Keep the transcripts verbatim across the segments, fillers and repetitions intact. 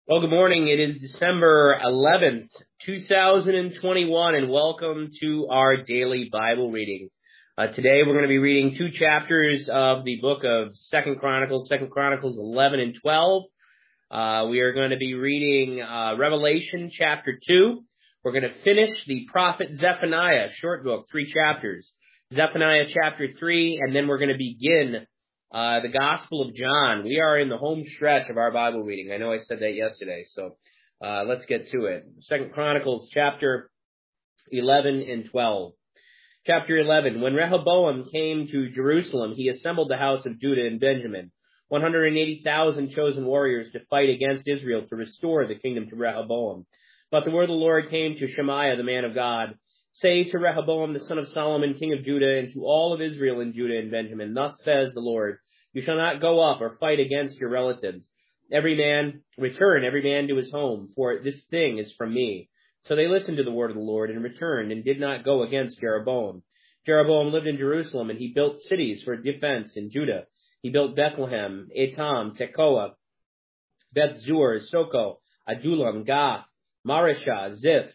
Well, good morning. It is December eleventh, two thousand twenty-one, and welcome to our daily Bible reading. Uh, today we're going to be reading two chapters of the book of Second Chronicles, Second Chronicles eleven and twelve. Uh, we are going to be reading uh, Revelation chapter two. We're going to finish the prophet Zephaniah, short book, three chapters. Zephaniah chapter three, and then we're going to begin Uh, the Gospel of John. We are in the home stretch of our Bible reading. I know I said that yesterday, so uh, let's get to it. Second Chronicles chapter eleven and twelve. Chapter eleven. When Rehoboam came to Jerusalem, he assembled the house of Judah and Benjamin, one hundred eighty thousand chosen warriors to fight against Israel to restore the kingdom to Rehoboam. But the word of the Lord came to Shemaiah, the man of God. Say to Rehoboam, the son of Solomon, king of Judah, and to all of Israel and Judah and Benjamin, thus says the Lord, you shall not go up or fight against your relatives. Every man, return every man to his home, for this thing is from me. So they listened to the word of the Lord and returned and did not go against Jeroboam. Jeroboam lived in Jerusalem, and he built cities for defense in Judah. He built Bethlehem, Etam, Tekoa, Beth-zur, Soko, Adullam, Gath, Mareshah, Ziph,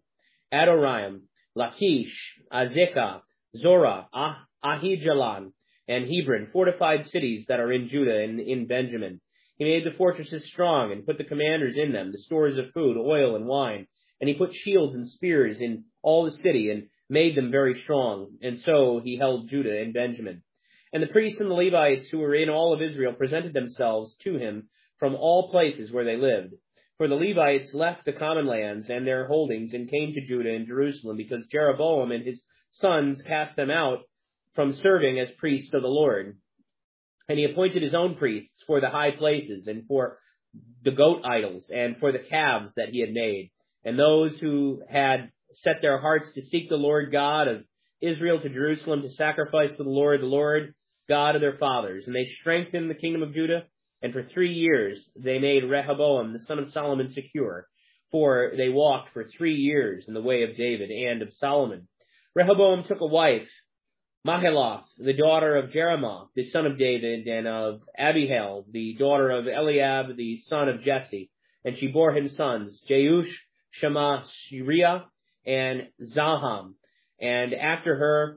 Adoraim, Lachish, Azekah, Zorah, ah- Ahijalan, and Hebron, fortified cities that are in Judah and in Benjamin. He made the fortresses strong and put the commanders in them, the stores of food, oil, and wine. And he put shields and spears in all the city and made them very strong. And so he held Judah and Benjamin. And the priests and the Levites who were in all of Israel presented themselves to him from all places where they lived. For the Levites left the common lands and their holdings and came to Judah and Jerusalem, because Jeroboam and his sons cast them out from serving as priests of the Lord. And he appointed his own priests for the high places and for the goat idols and for the calves that he had made. And those who had set their hearts to seek the Lord God of Israel to Jerusalem to sacrifice to the Lord, the Lord God of their fathers. And they strengthened the kingdom of Judah. And for three years they made Rehoboam, the son of Solomon, secure. For they walked for three years in the way of David and of Solomon. Rehoboam took a wife, Mahalath, the daughter of Jeremoth, the son of David, and of Abihail, the daughter of Eliab, the son of Jesse. And she bore him sons, Jeush, Shammah, Shiriah, and Zaham. And after her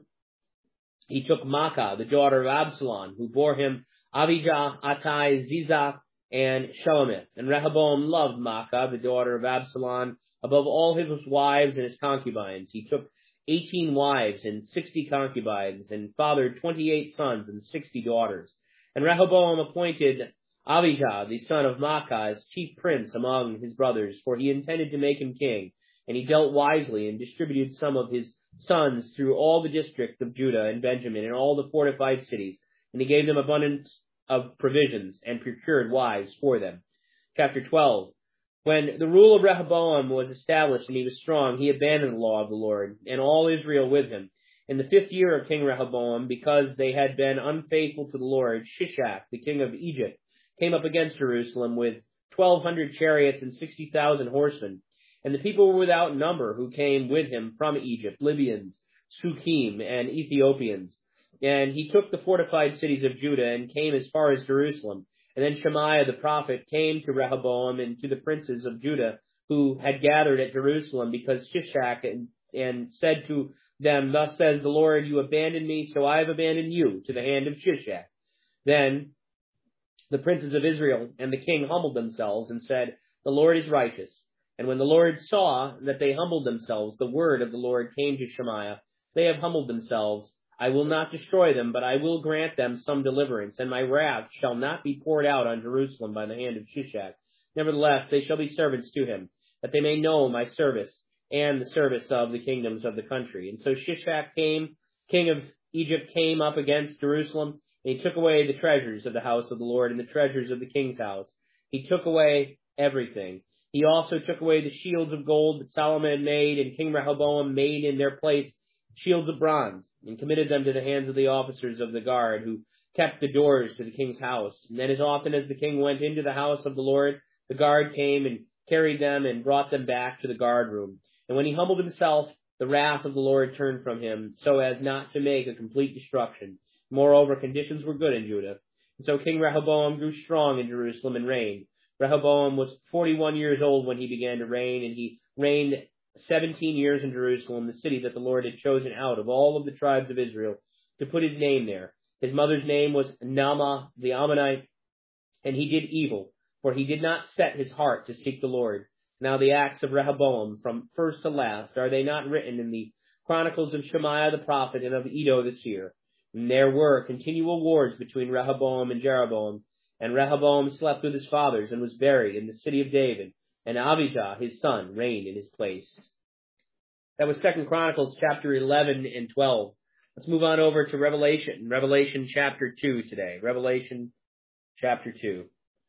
he took Maacah, the daughter of Absalom, who bore him Abijah, Attai, Ziza, and Shelomith. And Rehoboam loved Maacah, the daughter of Absalom, above all his wives and his concubines. He took eighteen wives and sixty concubines, and fathered twenty-eight sons and sixty daughters. And Rehoboam appointed Abijah, the son of Maacah, as chief prince among his brothers, for he intended to make him king. And he dealt wisely and distributed some of his sons through all the districts of Judah and Benjamin and all the fortified cities. And he gave them abundance of provisions and procured wives for them. Chapter twelve. When the rule of Rehoboam was established and he was strong, he abandoned the law of the Lord, and all Israel with him. In the fifth year of King Rehoboam, because they had been unfaithful to the Lord, Shishak, the king of Egypt, came up against Jerusalem with twelve hundred chariots and sixty thousand horsemen. And the people were without number who came with him from Egypt, Libyans, Sukkim, and Ethiopians. And he took the fortified cities of Judah and came as far as Jerusalem. And then Shemaiah the prophet came to Rehoboam and to the princes of Judah who had gathered at Jerusalem, because Shishak, and, and said to them, thus says the Lord, you abandoned me, so I have abandoned you to the hand of Shishak. Then the princes of Israel and the king humbled themselves and said, the Lord is righteous. And when the Lord saw that they humbled themselves, the word of the Lord came to Shemaiah, they have humbled themselves. I will not destroy them, but I will grant them some deliverance, and my wrath shall not be poured out on Jerusalem by the hand of Shishak. Nevertheless, they shall be servants to him, that they may know my service and the service of the kingdoms of the country. And so Shishak came, king of Egypt, came up against Jerusalem, and he took away the treasures of the house of the Lord and the treasures of the king's house. He took away everything. He also took away the shields of gold that Solomon had made, and King Rehoboam made in their place shields of bronze, and committed them to the hands of the officers of the guard, who kept the doors to the king's house. And then as often as the king went into the house of the Lord, the guard came and carried them and brought them back to the guard room. And when he humbled himself, the wrath of the Lord turned from him, so as not to make a complete destruction. Moreover, conditions were good in Judah. And so King Rehoboam grew strong in Jerusalem and reigned. Rehoboam was forty-one years old when he began to reign, and he reigned seventeen years in Jerusalem, the city that the Lord had chosen out of all of the tribes of Israel to put his name there. His mother's name was Naamah the Ammonite, and he did evil, for he did not set his heart to seek the Lord. Now the acts of Rehoboam, from first to last, are they not written in the chronicles of Shemaiah the prophet and of Iddo the seer? And there were continual wars between Rehoboam and Jeroboam, and Rehoboam slept with his fathers and was buried in the city of David, and Abijah his son reigned in his place. That was Second Chronicles chapter eleven and twelve. Let's move on over to Revelation, Revelation chapter two today. Revelation chapter two.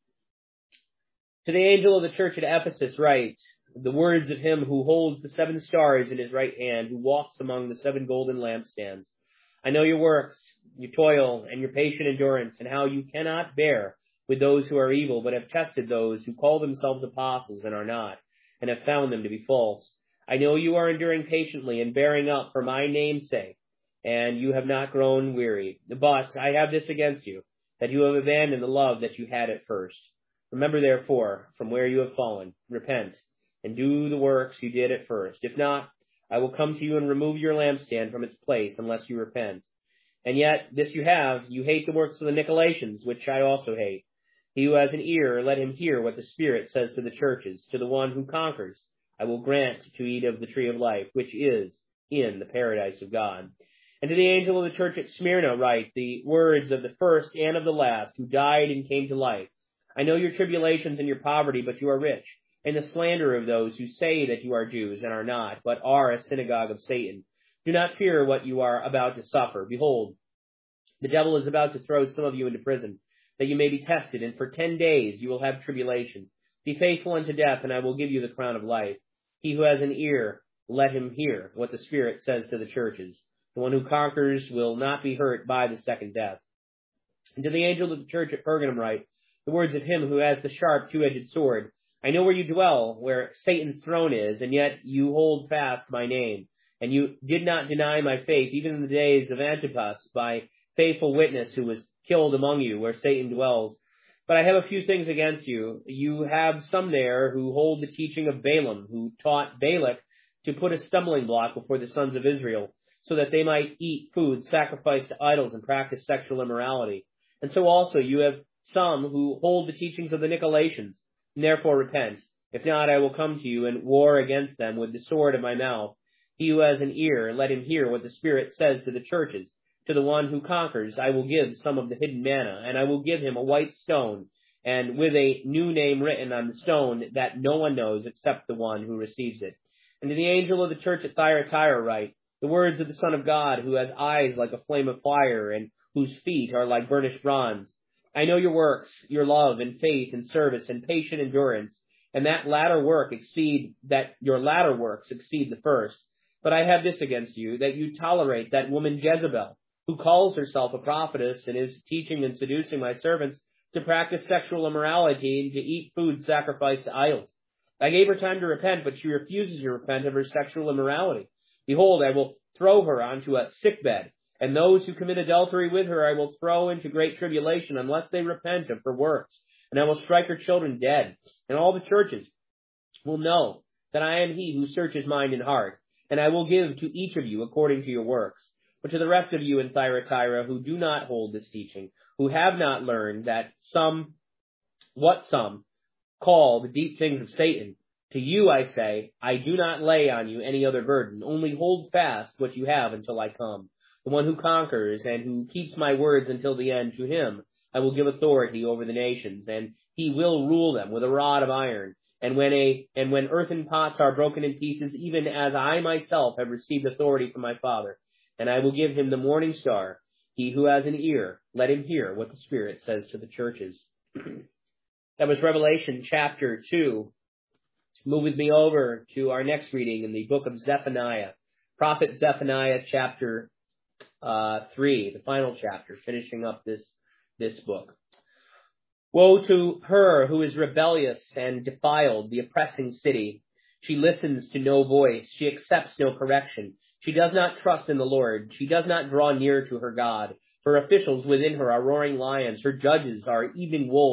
To the angel of the church at Ephesus write, the words of him who holds the seven stars in his right hand, who walks among the seven golden lampstands. I know your works, your toil, and your patient endurance, and how you cannot bear with those who are evil, but have tested those who call themselves apostles and are not, and have found them to be false. I know you are enduring patiently and bearing up for my name's sake, and you have not grown weary. But I have this against you, that you have abandoned the love that you had at first. Remember, therefore, from where you have fallen, repent, and do the works you did at first. If not, I will come to you and remove your lampstand from its place, unless you repent. And yet, this you have, you hate the works of the Nicolaitans, which I also hate. He who has an ear, let him hear what the Spirit says to the churches. To the one who conquers, I will grant to eat of the tree of life, which is in the paradise of God. And to the angel of the church at Smyrna write the words of the first and of the last, who died and came to life. I know your tribulations and your poverty, but you are rich, and the slander of those who say that you are Jews and are not, but are a synagogue of Satan. Do not fear what you are about to suffer. Behold, the devil is about to throw some of you into prison, that you may be tested, and for ten days you will have tribulation. Be faithful unto death, and I will give you the crown of life. He who has an ear, let him hear what the Spirit says to the churches. The one who conquers will not be hurt by the second death. And to the angel of the church at Pergamum write the words of him who has the sharp two-edged sword. I know where you dwell, where Satan's throne is, and yet you hold fast my name. And you did not deny my faith, even in the days of Antipas, my faithful witness who was killed among you, where Satan dwells. But I have a few things against you. You have some there who hold the teaching of Balaam, who taught Balak to put a stumbling block before the sons of Israel, so that they might eat food sacrificed to idols and practice sexual immorality. And so also you have some who hold the teachings of the Nicolaitans, and therefore repent. If not, I will come to you and war against them with the sword of my mouth. He who has an ear, let him hear what the Spirit says to the churches. To the one who conquers, I will give some of the hidden manna, and I will give him a white stone, and with a new name written on the stone that no one knows except the one who receives it. And to the angel of the church at Thyatira write the words of the Son of God, who has eyes like a flame of fire, and whose feet are like burnished bronze. I know your works, your love and faith and service and patient endurance, and that latter work exceed that your latter works exceed the first. But I have this against you, that you tolerate that woman Jezebel, who calls herself a prophetess and is teaching and seducing my servants to practice sexual immorality and to eat food sacrificed to idols. I gave her time to repent, but she refuses to repent of her sexual immorality. Behold, I will throw her onto a sickbed, and those who commit adultery with her I will throw into great tribulation, unless they repent of her works. And I will strike her children dead, and all the churches will know that I am he who searches mind and heart, and I will give to each of you according to your works. But to the rest of you in Thyatira who do not hold this teaching, who have not learned that some, what some, call the deep things of Satan, to you I say, I do not lay on you any other burden, only hold fast what you have until I come. The one who conquers and who keeps my words until the end, to him I will give authority over the nations, and he will rule them with a rod of iron. And when a and when earthen pots are broken in pieces, even as I myself have received authority from my Father, and I will give him the morning star. He who has an ear, let him hear what the Spirit says to the churches. That was Revelation chapter two. Move with me over to our next reading in the book of Zephaniah. Prophet Zephaniah chapter uh, three, the final chapter, finishing up this, this book. Woe to her who is rebellious and defiled, the oppressing city. She listens to no voice. She accepts no correction. She does not trust in the Lord. She does not draw near to her God. Her officials within her are roaring lions. Her judges are evening wolves.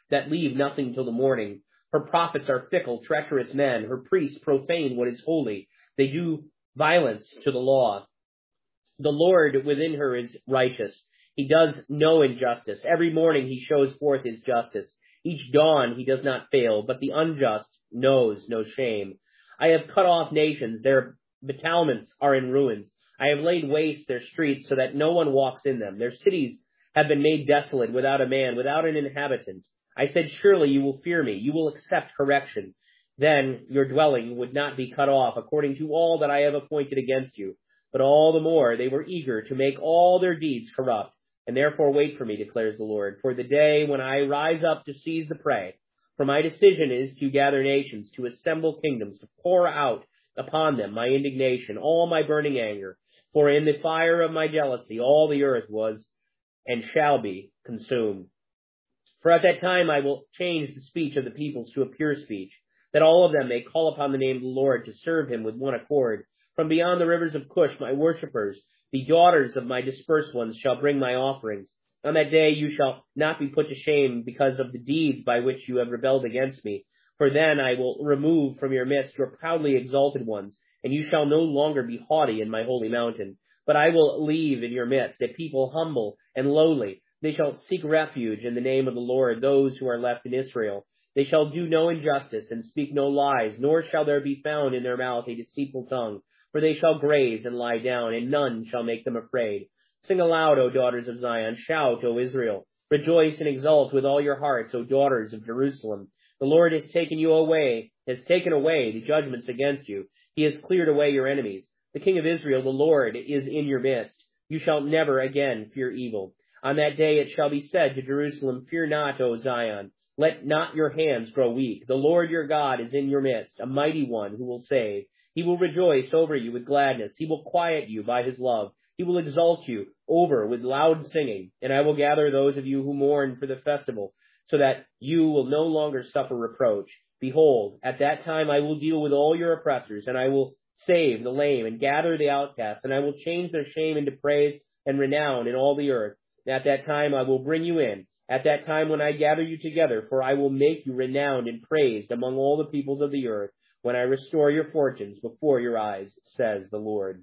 that leave nothing till the morning. Her prophets are fickle, treacherous men. Her priests profane what is holy. They do violence to the law. The Lord within her is righteous. He does no injustice. Every morning he shows forth his justice. Each dawn he does not fail, but the unjust knows no shame. I have cut off nations. Their battlements are in ruins. I have laid waste their streets so that no one walks in them. Their cities have been made desolate, without a man, without an inhabitant. I said, surely you will fear me. You will accept correction. Then your dwelling would not be cut off according to all that I have appointed against you. But all the more they were eager to make all their deeds corrupt. And therefore wait for me, declares the Lord, for the day when I rise up to seize the prey. For my decision is to gather nations, to assemble kingdoms, to pour out upon them my indignation, all my burning anger. For in the fire of my jealousy all the earth was and shall be consumed. For at that time I will change the speech of the peoples to a pure speech, that all of them may call upon the name of the Lord to serve him with one accord. From beyond the rivers of Cush, my worshippers, the daughters of my dispersed ones, shall bring my offerings. On that day you shall not be put to shame because of the deeds by which you have rebelled against me. For then I will remove from your midst your proudly exalted ones, and you shall no longer be haughty in my holy mountain. But I will leave in your midst a people humble and lowly. They shall seek refuge in the name of the Lord, those who are left in Israel. They shall do no injustice and speak no lies, nor shall there be found in their mouth a deceitful tongue. For they shall graze and lie down, and none shall make them afraid. Sing aloud, O daughters of Zion. Shout, O Israel. Rejoice and exult with all your hearts, O daughters of Jerusalem. The Lord has taken you away, has taken away the judgments against you. He has cleared away your enemies. The King of Israel, the Lord, is in your midst. You shall never again fear evil. On that day it shall be said to Jerusalem, fear not, O Zion. Let not your hands grow weak. The Lord your God is in your midst, a mighty one who will save. He will rejoice over you with gladness. He will quiet you by his love. He will exalt you over with loud singing. And I will gather those of you who mourn for the festival, so that you will no longer suffer reproach. Behold, at that time I will deal with all your oppressors, and I will save the lame and gather the outcasts, and I will change their shame into praise and renown in all the earth. And at that time I will bring you in, at that time when I gather you together, for I will make you renowned and praised among all the peoples of the earth, when I restore your fortunes before your eyes, says the Lord.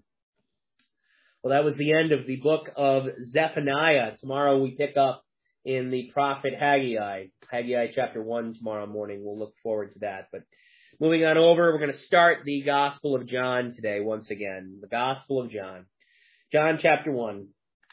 Well, that was the end of the book of Zephaniah. Tomorrow we pick up in the prophet Haggai. Haggai chapter one tomorrow morning. We'll look forward to that. But moving on over, we're going to start the Gospel of John today once again. The Gospel of John. John chapter one.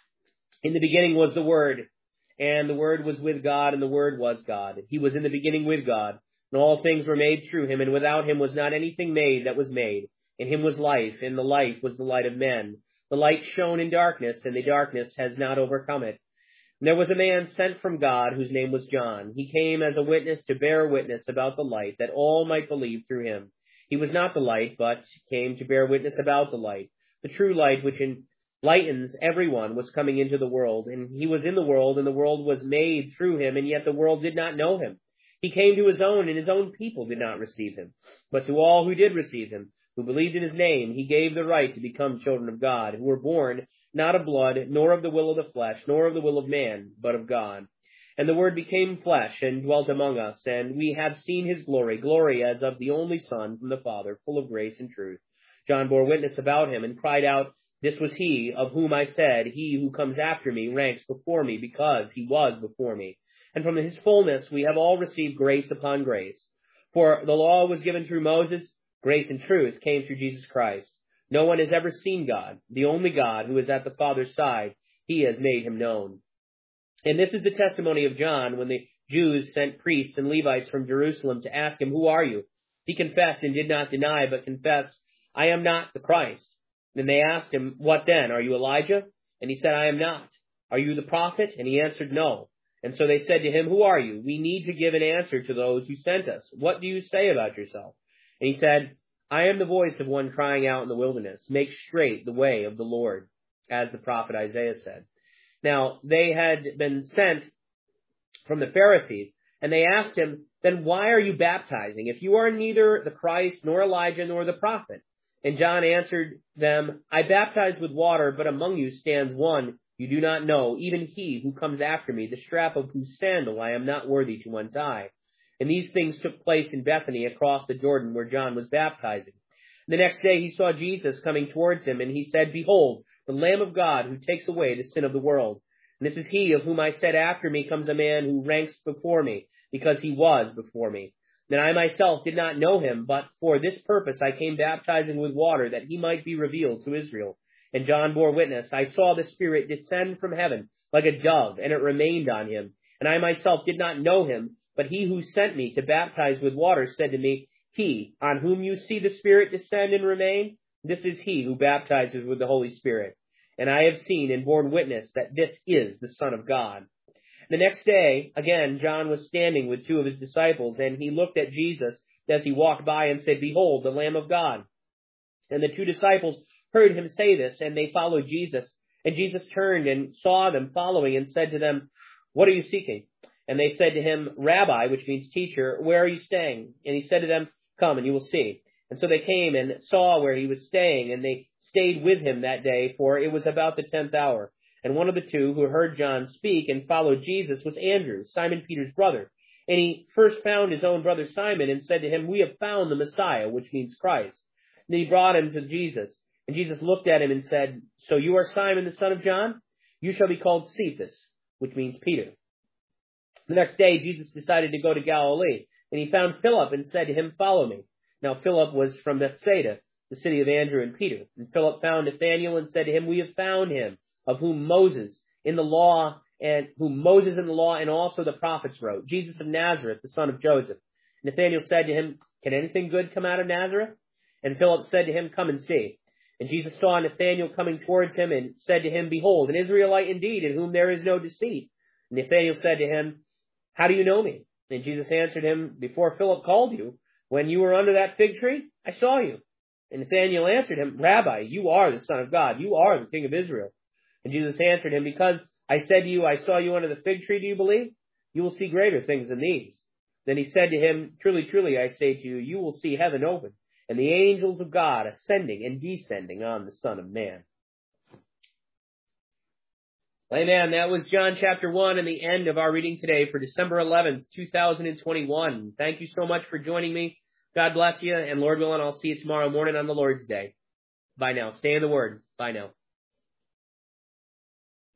In the beginning was the Word, and the Word was with God, and the Word was God. He was in the beginning with God. And all things were made through him, and without him was not anything made that was made. In him was life, and the life was the light of men. The light shone in darkness, and the darkness has not overcome it. And there was a man sent from God, whose name was John. He came as a witness to bear witness about the light, that all might believe through him. He was not the light, but came to bear witness about the light. The true light, which enlightens everyone, was coming into the world. And he was in the world, and the world was made through him, and yet the world did not know him. He came to his own, and his own people did not receive him. But to all who did receive him, who believed in his name, he gave the right to become children of God, who were born not of blood, nor of the will of the flesh, nor of the will of man, but of God. And the Word became flesh and dwelt among us, and we have seen his glory, glory as of the only Son from the Father, full of grace and truth. John bore witness about him and cried out, this was he of whom I said, he who comes after me ranks before me, because he was before me. And from his fullness we have all received grace upon grace. For the law was given through Moses, grace and truth came through Jesus Christ. No one has ever seen God, the only God who is at the Father's side. He has made him known. And this is the testimony of John when the Jews sent priests and Levites from Jerusalem to ask him, who are you? He confessed and did not deny, but confessed, I am not the Christ. Then they asked him, what then? Are you Elijah? And he said, I am not. Are you the prophet? And he answered, no. And so they said to him, who are you? We need to give an answer to those who sent us. What do you say about yourself? And he said, I am the voice of one crying out in the wilderness, make straight the way of the Lord, as the prophet Isaiah said. Now, they had been sent from the Pharisees, and they asked him, then why are you baptizing, if you are neither the Christ, nor Elijah, nor the prophet? And John answered them, I baptize with water, but among you stands one You do not know, even he who comes after me, the strap of whose sandal I am not worthy to untie. And these things took place in Bethany across the Jordan where John was baptizing. The next day he saw Jesus coming towards him, and he said, Behold, the Lamb of God who takes away the sin of the world. And this is he of whom I said, After me comes a man who ranks before me, because he was before me. Then I myself did not know him, but for this purpose I came baptizing with water, that he might be revealed to Israel. And John bore witness, I saw the Spirit descend from heaven like a dove, and it remained on him. And I myself did not know him, but he who sent me to baptize with water said to me, He, on whom you see the Spirit descend and remain, this is he who baptizes with the Holy Spirit. And I have seen and borne witness that this is the Son of God. The next day, again, John was standing with two of his disciples, and he looked at Jesus as he walked by and said, Behold, the Lamb of God. And the two disciples heard him say this, and they followed Jesus. And Jesus turned and saw them following and said to them, What are you seeking? And they said to him, Rabbi, which means teacher, where are you staying? And he said to them, Come, and you will see. And so they came and saw where he was staying, and they stayed with him that day, for it was about the tenth hour. And one of the two who heard John speak and followed Jesus was Andrew, Simon Peter's brother. And he first found his own brother Simon and said to him, We have found the Messiah, which means Christ. And he brought him to Jesus. And Jesus looked at him and said, So you are Simon the son of John? You shall be called Cephas, which means Peter. The next day, Jesus decided to go to Galilee, and he found Philip and said to him, Follow me. Now Philip was from Bethsaida, the city of Andrew and Peter. And Philip found Nathanael and said to him, We have found him, of whom Moses in the law and whom Moses in the law and also the prophets wrote, Jesus of Nazareth, the son of Joseph. Nathanael said to him, Can anything good come out of Nazareth? And Philip said to him, Come and see. And Jesus saw Nathanael coming towards him and said to him, Behold, an Israelite indeed, in whom there is no deceit. And Nathanael said to him, How do you know me? And Jesus answered him, Before Philip called you, when you were under that fig tree, I saw you. And Nathanael answered him, Rabbi, you are the Son of God. You are the King of Israel. And Jesus answered him, Because I said to you, I saw you under the fig tree, do you believe? You will see greater things than these. Then he said to him, Truly, truly, I say to you, you will see heaven open, and the angels of God ascending and descending on the Son of Man. Amen. That was John chapter one and the end of our reading today for December eleventh, two thousand twenty-one. Thank you so much for joining me. God bless you, and Lord willing, I'll see you tomorrow morning on the Lord's Day. Bye now. Stay in the Word. Bye now.